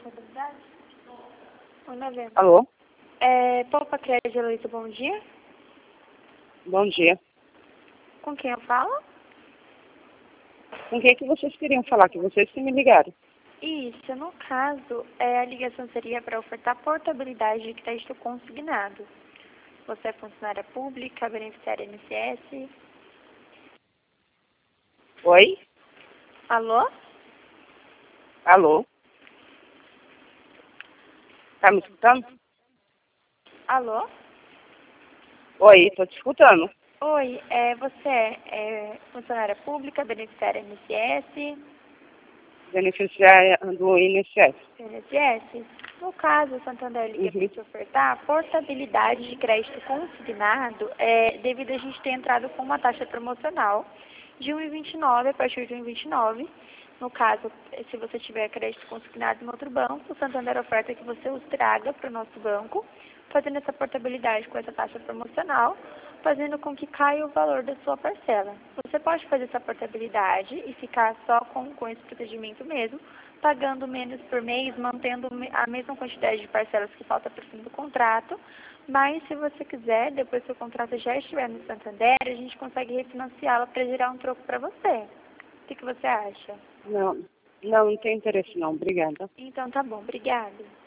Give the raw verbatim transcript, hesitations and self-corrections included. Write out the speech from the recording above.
contabilidade? Oi, novembro. Alô? É, Poupa Crédito, Heloísa, bom dia. Bom dia. Com quem eu falo? Com quem que vocês queriam falar? Que vocês que me ligaram. Isso, no caso, é, a ligação seria para ofertar portabilidade de crédito consignado. Você é funcionária pública, beneficiária I N S S? Oi? Alô? Alô? Tá me escutando? Alô? Oi, tô te escutando. Oi, é, você é, é funcionária pública, beneficiária I N S S? Beneficiária do I N S S. I N S S? No caso, o Santander liga para Uhum. te ofertar portabilidade de crédito consignado, é, devido a gente ter entrado com uma taxa promocional de um vírgula vinte e nove a partir de um vírgula vinte e nove. No caso, se você tiver crédito consignado em outro banco, o Santander oferta que você os traga para o nosso banco, fazendo essa portabilidade com essa taxa promocional, fazendo com que caia o valor da sua parcela. Você pode fazer essa portabilidade e ficar só com, com esse procedimento mesmo, pagando menos por mês, mantendo a mesma quantidade de parcelas que falta para o fim do contrato, mas se você quiser, depois que o contrato já estiver no Santander, a gente consegue refinanciá-la para gerar um troco para você. O que, que você acha? Não, não, não tem interesse não. Obrigada. Então tá bom, obrigada.